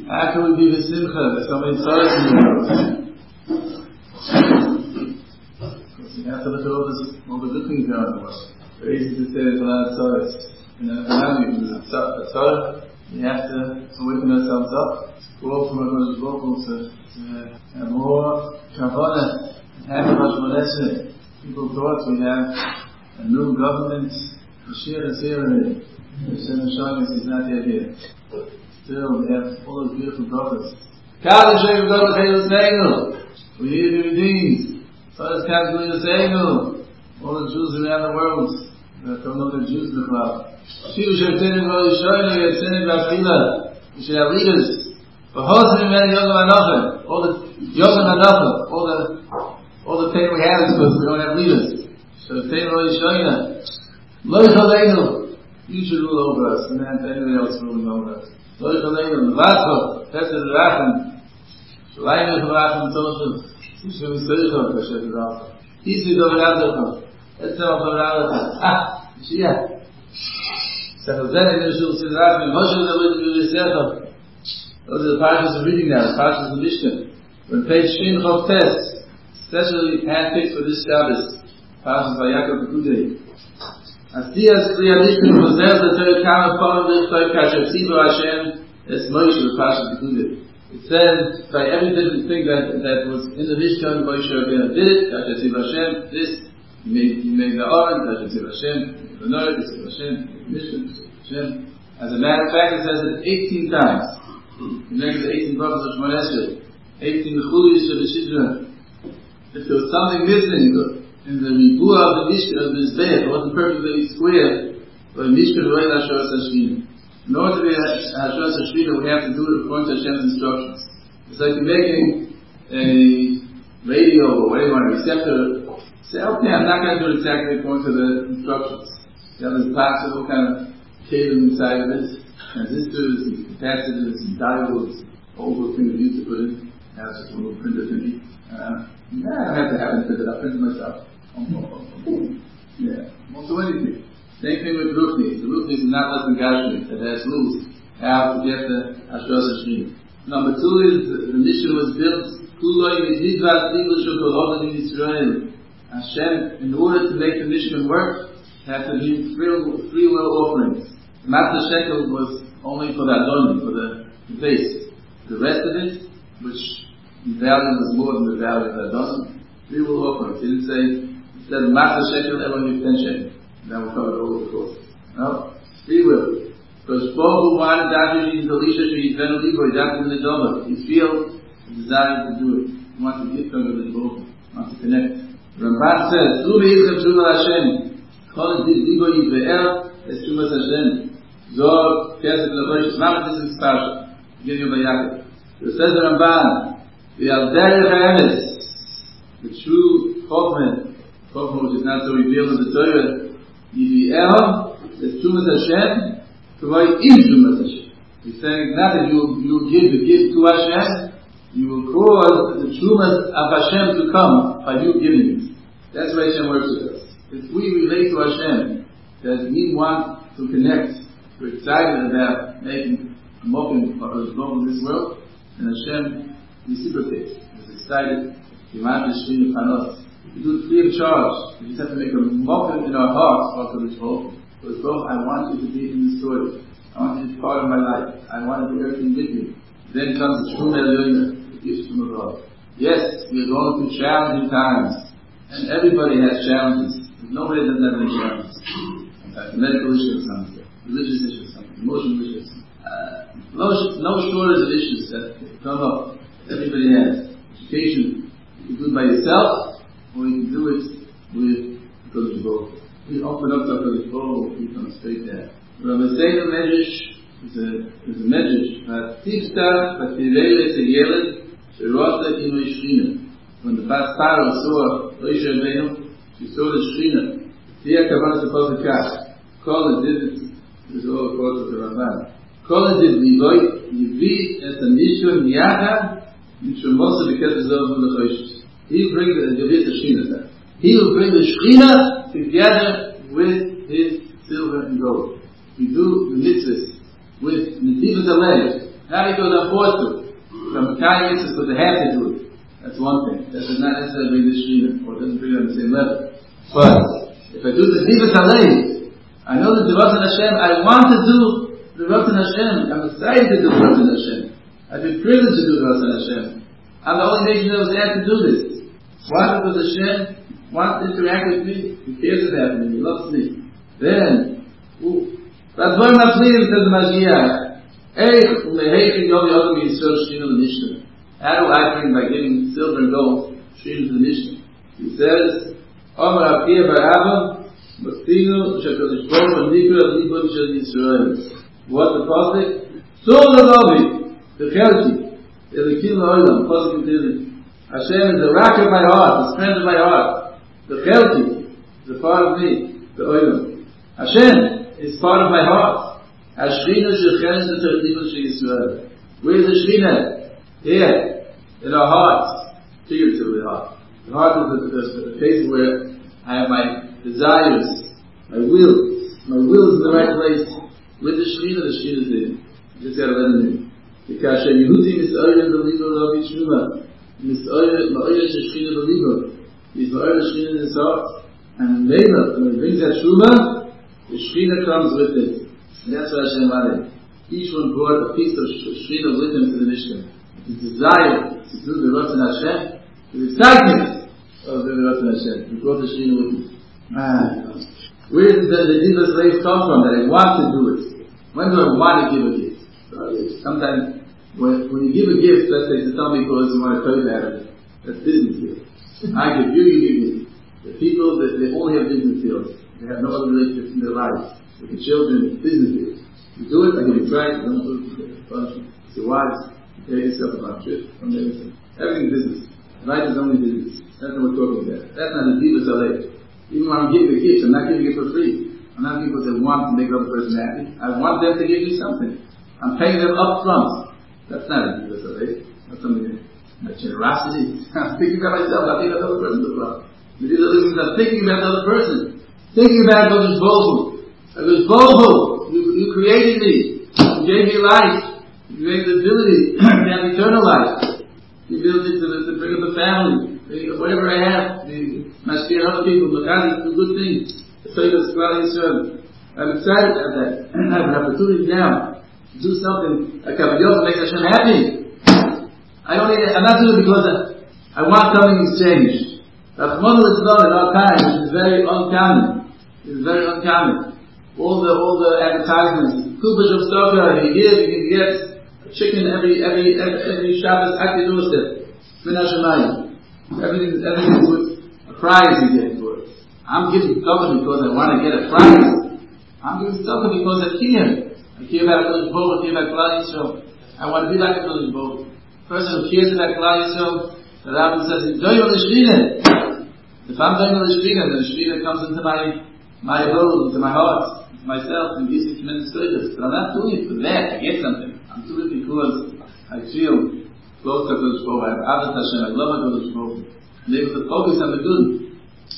How can we be v'simcha? There's so many sorrows in the world. Because you have to look at all the good things going on in the world. Very easy to say there's a lot of sorrows. And then a sorrow, we have to awaken ourselves up, to go from our vocal to have more kavanah and have a much more lesson. People thought we have a new government, Mashiach is here already. Hashem is showing us he's not yet here. Still, we have all those beautiful brothers. Kaddish Hashem Baruch Hu Seinu. We need to be redeemed. So does Kaddish Seinu. All the Jews around the world that don't know the Jews in the club. We should have leaders. For hosting many Yom Hanochem, all the Yom Hanochem, all the pain we have is because we don't have leaders. So you should rule over us, and then anybody else ruling over us. Those are the parshas we're reading now, the parshas of the Mishnah. When page Shin Chof Tes, especially handpicked for this Shabbos, parshas Vayakov Pekudei. Asiyas Kriya Mishnah Choser the third Kama Pam Lichtoy Kasher Tzivu Hashem Es Moshe the parshas Pekudei. It says by every different thing that was in the Mishnah, Moshe Rabbeinu did it. Kasher Tzivu Hashem, this he made the oven. Kasher Tzivu Hashem, the Nor, Tzivu Hashem, Mishnah, Hashem. As a matter of fact, it says it 18 times. You make the 18 brothers of Shemon Esrei, 18 Mechulis of the Shidra. If there was something missing in the Ribua of the Mishkan of this bed, it wasn't perfectly square, but Mishkan Roy Hashoras Hashvina. In order to be Hashoras Hashvina, we have to do it according to Hashem's instructions. It's like making a radio or whatever, a receptor. Say, okay, I'm not going to do it exactly according to the instructions. You have this box of all kind of cable inside of it. Transistors and capacitors and diodes, all those things we used to put in. I have just a little printer thingy. I don't have to have it printed, I'll print it myself. Yeah, won't do anything. Same thing with Ruchnis. The Ruchnis is not less than Gashmi, that has rules how to get the Ashras Hashvina. Number 2 is the mission was built, Kuloi Midvidvat Tigul Shokol in Israel. Hashem, in order to make the mission work, had to be free will offerings. Matzah shekel was only for the Adonim, for the base. The rest of it, which the value was more than the value of the Adonim, free will offerings. He didn't say, instead of Matzah shekel, everyone gives 10 shekel. Now we'll cover all of the course. No? Free will. Because Bohu wanted David in the Lisha, he venu libo, he danced in the Doma. He feels the desire to do it. He wants to give them to the Bohu. He wants to connect. Ramban says, Tru be'izchem Tru Hashem. Kol libo yivve'er, es Tru Hashem. Zor, Kesef, Lechosh, Mama, this is Parsha. Beginning of Vayakov. It says the Ramban, the Al-Derech HaEmes, the true Chochmah, which is not so revealed in the Torah, Yivi'el, is Trumas Hashem, Kavai in Trumas Hashem. He's saying not that you will give the gift to Hashem, you will cause the Trumas of Hashem to come by you giving it. That's why Hashem works with us. If we relate to Hashem, that we want to connect, we're excited about making a mokum for us in this world, and Hashem reciprocates. He's excited. You do it free of charge. We just have to make a mokum in our hearts for this whole. Because both, I want you to be in the story. I want you to be part of my life. I want to do everything with you. Then comes the true Melioina, the gift from above. Yes, we are going through challenging times, and everybody has challenges. Nobody doesn't have any challenges. In fact, medical issues, something. Religious issues, something, emotional issues. No shortage of issues that come up. Everybody has. Education, you can do it by yourself, or you can do it with Kodesh Baruch. We open up the Kodesh Baruch, we come straight there. Rabbi Seinu Medrash is a Medrash. Tifta, Vatirele Teyeled, Sherota Ino Yishrina. When the Bas Paro saw Moshe Rabbeinu, she saw the Shrina. Tia Kavanah Sepot Kach. Kol did it. This is all according to the Ramban. Kol did Livoy, Yivi et Anishon Yachad, Yishomosa B'Kesed Zov L'Choshis. He'll bring the Shrina. He will bring the Shrina together with his silver and gold. We do the mitzvahs with Netivas Alev Not because I'm forced to. From Mekayim Mitzvahs because they have to do it. That's one thing. That does not necessarily bring the Shechina, or doesn't bring it on the same level. But if I do the Zivas Alei, I know the Devotion Hashem, I want to do the Devotion Hashem. I'm excited to do the Devotion Hashem. I've been privileged to do the Devotion Hashem. I'm the only nation that was asked to do this. Why? Because Hashem wants to interact with me. He cares about me. He loves me. Then, that's why I'm pleased, says the Mashiach. How do I bring by giving silver and gold Shechina to the Mishnah? He says, what the Pasuk? Hashem is the rock of my heart, the strength of my heart. The Chelki, the part of me, the Olam. Hashem is part of my heart. Shechina shechenes v'tertibus sheYisrael. Where's the Shechina? Here, in our hearts, figuratively heart. The heart is the place where I have my desires, my will. My will is in the right place. With the Shechina is there. You just gotta let it in. Because Yehudi mis'oyer b'libo Rabbi Shmuel. Mis'oyer sheChechina b'libo. He's ma'oyer Shechina in his heart. And later, when he brings that Shuma, the Shechina comes with it. And that's why Hashem wanted. Each one brought a piece of Shechina with him to the Mishkan. His desire to do the Ratzon Hashem, his excitement of the Ratzon Hashem. He brought the Shechina with him. Where did the Divas Leif come from? That I want to do it. When do I want to give a gift? Sometimes, when you give a gift, let's say to somebody because you want to tell you about it, that's business deal. I give you, you give me. The people, they only have business deals. They have no other relationships in their lives. With the children, business deals. You do it, I give you price, you don't do it, it's your wives, you pay yourself about trip, everything business. Life is only business. That's what we're talking about. That's not the Divas Alei. Even when I'm giving a gift, I'm not giving it for free. I'm not giving because I want to make the other person happy. I want them to give me something. I'm paying them up front. That's not a Divas Alei. That's something like generosity. I'm thinking about myself, I'm thinking about the other person as well. These are the things I'm thinking about the other person. Thinking about those Bohu. There's Bohu, you created me, you gave me life, you gave me the ability to have eternal life, the ability to bring up a family, whatever I have, Mashkiach other people, Makadi, do good things, to say this Klal Yisrael. I'm excited about that. I have an opportunity now to do something like Kaviyot to make Hashem happy. I'm not doing it because I want something exchanged. Rachmana litzlan in our time, which is very uncommon. It's very uncommon. All the advertisements, Kubash of Stoker, you can get a chicken every Shabbos at your doorstep. Min HaShemayim. Everything is with a prize you get for it. I'm giving something because I want to get a prize. I'm giving something because I care. I care about Kodesh Baruch, I care about Klal Yisrael. I want to be like Kodesh Baruch. The person who cares about Klal Yisrael, the Rabbi says, if I'm doing the Shechina, then the Shechina comes into my abode, into my heart. Myself and gives me tremendous service. But I'm not doing it for that, I get something. I'm doing it because I feel close to Kodesh Baruch. I have Adat Hashem, I love Kodesh Baruch. I'm able to focus on the good.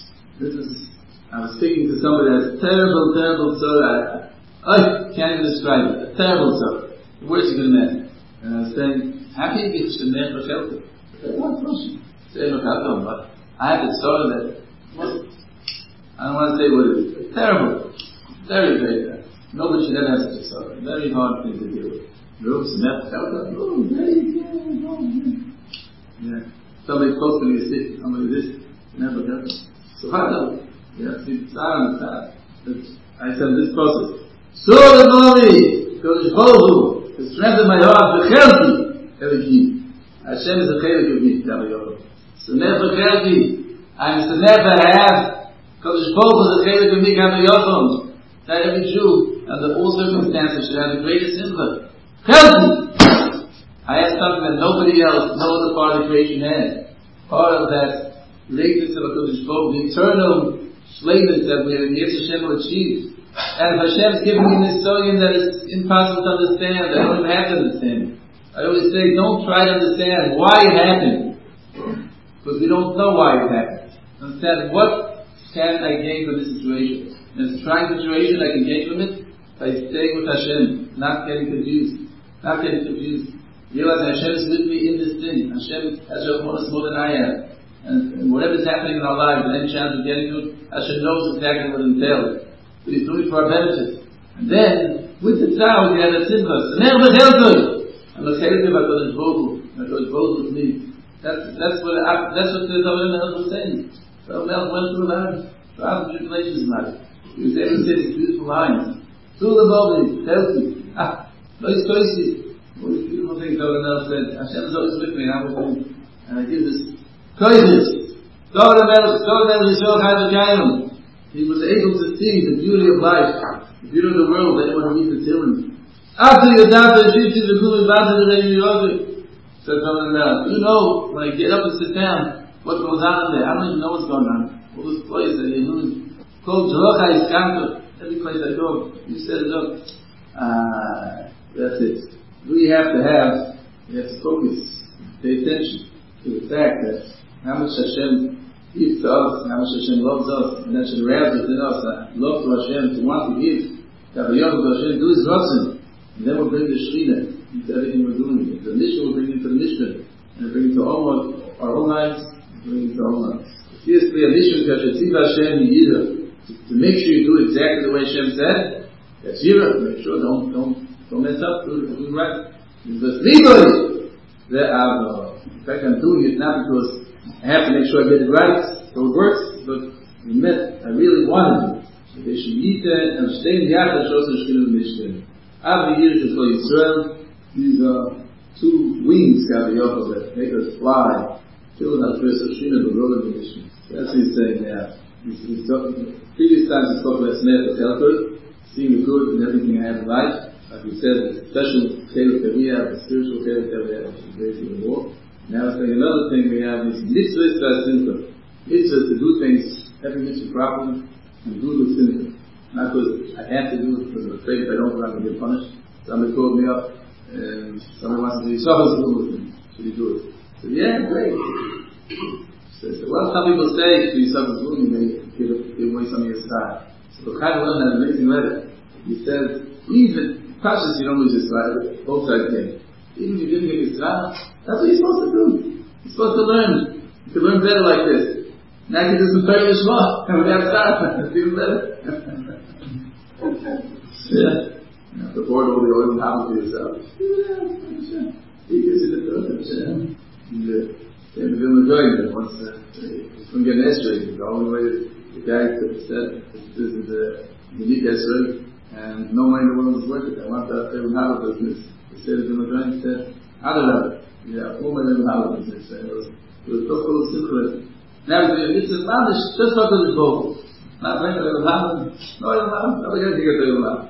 I was speaking to somebody that has terrible sorrow. I can't even describe it. A terrible sorrow. The words you can imagine. And I was saying, happy to be Shemech V'Chelta. One question. Say V'Chelta, but I have a sorrow that I don't want to say what it is. It's terrible. Very, very bad. Nobody should ever have such a sorrow. Very hard thing to deal with. Yeah. Somebody close to me is sick. Somebody this. Never got it. So how do you have to be silent. I said this process. So the glory, Kodesh Baruch, the strength of my heart, V'Chelki, Elohim. Hashem is a chelik of me, Kavayot. Samech V'Chelki. I'm Samech that I have. Kodesh Baruch is a chelik of me, Kavayot. That every Jew, under all circumstances, should have the greatest simcha. Chelki! I have something that nobody else, no other part of the creation has. Part of that greatness of HaKadosh Baruch, the eternal shleimus that we have, Yetz Hashem will achieve. And if Hashem's giving me this story that is impossible to understand, I don't even have to understand. I always say, don't try to understand why it happened. Because we don't know why it happened. Understand, what can I gain from this situation? In a trying situation, I can gain from it by staying with Hashem, not getting confused. Not getting confused. Realize Hashem is with me in this thing. Hashem has Rahmanas more than I am. And whatever is happening in our lives, and any chance of getting to it, Hashem knows exactly what it entails. But He's doing it for our benefit. And then, with the tzar, we have a simcha. I'm a chaylik of HaKadosh Baruch Hu. HaKadosh Baruch Hu with me. That's what the Talmud Melech was saying. Talmud Melech went through life. 1,000 tribulations in life. He was able to say these beautiful lines. Tzula Bobli, healthy. No, he's thirsty. All these beautiful things Talmud Melech said. Hashem is always with me, and I'm with him. And I give this kindness. Talmud Melech Yisrael Chai V'Kayim. He was able to see the beauty of life, the beauty of the world. Anyone who reads the Tehillim. After you die, said Talmud Melech, you know, when I get up and sit down, what goes on in there? I don't even know what's going on. All this place that you're doing. Called Jerocha Iskanto. Every place I go, you set it up. That's it. We have to focus, pay attention to the fact that how much Hashem gives to us, how much Hashem loves us, and that should arouse within us love to Hashem, to want to give, to have a young to Hashem, do His Ratzon, and then we'll bring the Shekhinah into everything we're doing. The Nishma will bring it to the Nishma, and bring it to our own lives, bring it to our own lives. Seriously, a Nishma to make sure you do exactly the way Hashem said. That's Yira. Make sure don't mess up. Do it right. Because legally, in fact, I'm doing it not because I have to make sure I get it right, so it works. But I really wanted it. They should eat that and stay in the Yachad Shosar Shkinu Mishkan. Every year, just like Yisrael, these are two wings that make us fly. Till that first Shkinu, the road of the Mishkan. That's what he's saying now. Previous times he spoke about Smith Helper, seeing the good in everything I have in life. Like we said, the special chaylik that we have, the spiritual chaylik that we have, which is basically more. Now it's like another thing we have is mitzvahs v'asimcha. Mitzvahs to do things, every mitzvah properly, and do the simcha. Not because I have to do it, because I'm afraid if I don't, I'm going to get punished. Somebody called me up, and somebody wants to do something, should he do it? So yeah, great. So, well, some people say to yourself, you may give away some of your style. So the Chaim Leon had an amazing letter. He says, even precious you don't lose your style, both sides came. Even if you didn't get your style, that's what you're supposed to do. You're supposed to learn. You can learn better like this. Now you can do some Torah Yishma, and without style, it's even better. Yeah. You have to pour all the oil and have it for yourself. Yeah, he gives you the Torah. Same with the going that once you couldn't get an Esrei, the only way the guy could have said this is a unique Esrei and no money in the world is worth it. I want that Tevim Hava business. He said it in the going, he said, Adarab, yeah, all my Tevim Hava business. It was so full of secret. Now it's a Mamish, just what is vocal. Not like Tevim Hava, no Tevim Hava, nobody else can get Tevim Hava.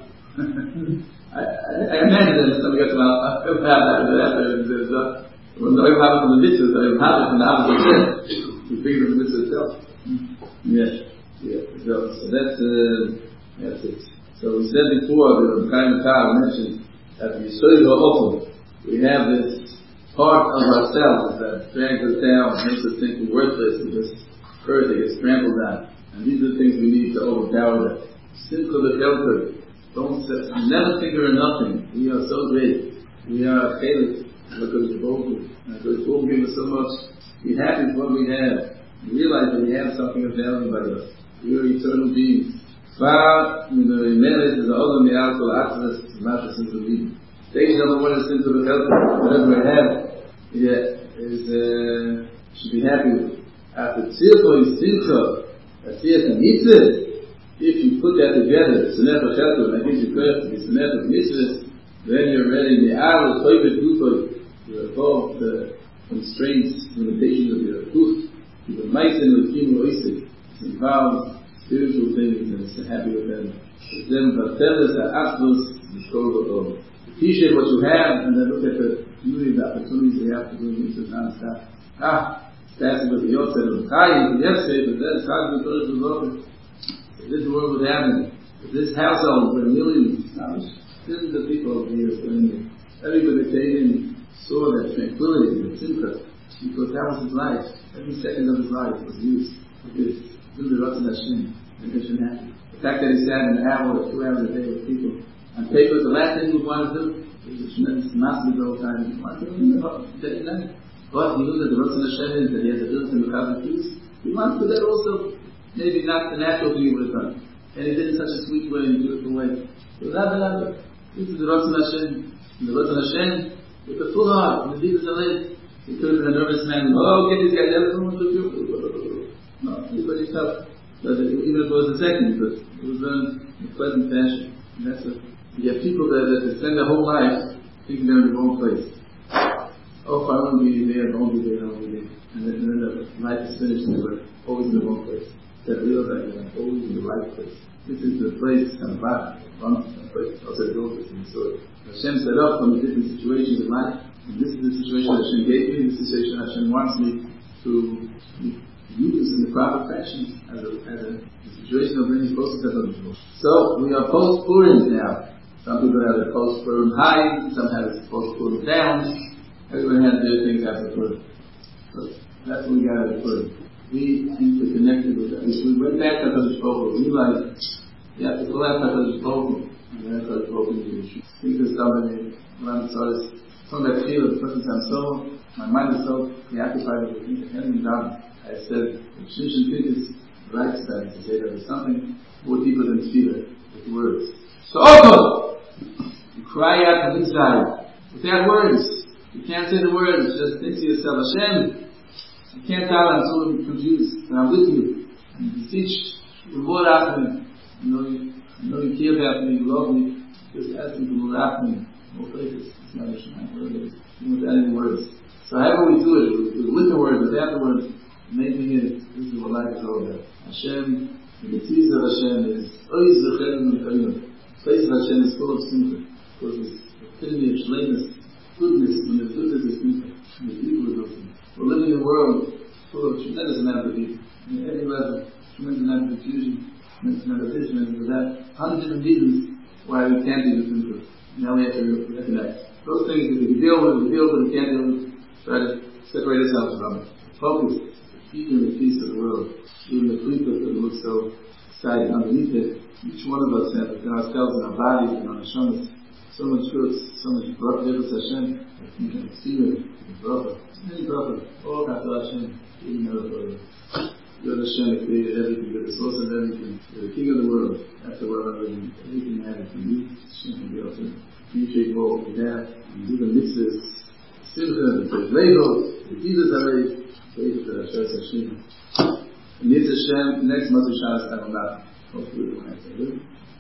I imagine that somebody got Tevim Hava, when the Oil happens from the mitzvah, the Oil happens from the opposite. You figure the mitzvah itself. Yeah. So that's it. So we said before, the Chaim Tal mentioned that the Yisrael Ha'ofel, we have this part of ourselves that drags us down, makes us think we're worthless, and just earth that gets trampled down. And these are the things we need to overpower that. Simcha B'Kelter. Never think we're nothing. We are so great. We are chaylik. Because Baruch gave us so much. Be happy with what we have. Realize that we have something of value by us. We are eternal beings. Stage number one is into the health. Whatever we have, should be happy with. After tzilcha is simcha, if you put that together, senecha shelter, that gives you credit to be senecha mitzvahs, then you're ready. The hour of you're above the constraints, limitations of your truth. You're meisin with kimu oisik. It's involved spiritual things and it's happy with them. With them, vatelis ha'achdos mishkol. Appreciate what you have and then look at the beauty of the opportunities you have to do things non-stop. Passing with the Yotzei of Chayim, yesterday, but then it's hard to go to the Lord. If this world would happen, if this household where millions of people over here spending, everybody came in, saw that tranquility, that simcha, because that was his life. Every second of his life was used for this. Do the Ratzon Hashem, and Hashem happy. The fact that he sat an hour or 2 hours a day with people, on paper, the last thing we want to do there's a tremendous massive all the time. You want to know day and night. But he knows that the Ratzon Hashem is that he has a built in the Chazal peace. He wants to do that also. Maybe not the natural thing he would have done. And he did it in such a sweet way, in a beautiful way. So this is the Ratzon Hashem. And the Ratzon Hashem, with a full heart, and the deepest of it, he could have been a nervous man. Oh, get this guy, everyone to do. No, everybody felt. But even if it was a second, but it was done in a pleasant fashion. And that's what you have people that spend their whole life thinking they're in the wrong place. Oh, if I won't be there, I won't be there, I won't be there. And then the life is finished and we're always in the wrong place. That realize that I'm always in the right place. This is the place, some place, also the goal in the story. Hashem set up from the different situations in life, and this is the situation that Hashem gave me, this is the situation Hashem wants me to use in the proper fashion as a situation of bringing closer to the So, we are post-Purim now. Some people have a post-Purim high, some have a post-Purim down. Everyone has their things after Purim. So, that's what we got at Purim. We interconnected with that. We went back to HaKadosh Baruch Hu. We realized you have to go after HaKadosh Baruch Hu. And then HaKadosh Baruch Hu is the issue. Think of somebody, when I saw this, from that feel of the person said, my mind is so preoccupied with the things that haven't been done. I said, if Shimshon Pinchas writes that, to say that there's something more deeper than tefillah with words. So also, you cry out from inside, without words. You can't say the words, just think to yourself, Hashem, you can't tell I'm so confused, but I'm with you. And you teach the more after me. I know you care about me, you love me. Just ask me for more after me, more places. It's not a shine, whatever it is. You don't add any words. So however we do it, we do it with the words, without the words, making it, this is what life is all about. Hashem, the mitzvah of Hashem is, Oiz v'chedim v'chayim. The place of Hashem is full of simcha. Because it's the epitome of shleimus, goodness, when there's goodness is simcha. And the evil is also. We're living in a world full of tremendous amount of evil. In every level, tremendous amount of confusion, tremendous amount of this, tremendous amount of that. 100 different reasons why we can't do the simcha. Now we have to recognize. Those things that we can deal with, we can't deal with, try to separate ourselves from it. Focus. Keeping the peace of the world, even the frequent that looks so exciting underneath it, each one of us has within ourselves and our bodies and our neshamas so much good, so much bracha Hashem, you can see it, bracha, any bracha, all after Hashem, even another bracha. You're the Hashem that created everything, you're the source of everything, you're the king of the world, that's the world everything matters to you, Hashem can be able to appreciate more what we have, and do the mitzvahs, simcha, the legos, the Jesus already. And Hashem, next Motzei Shabbos I will not hopefully will answer.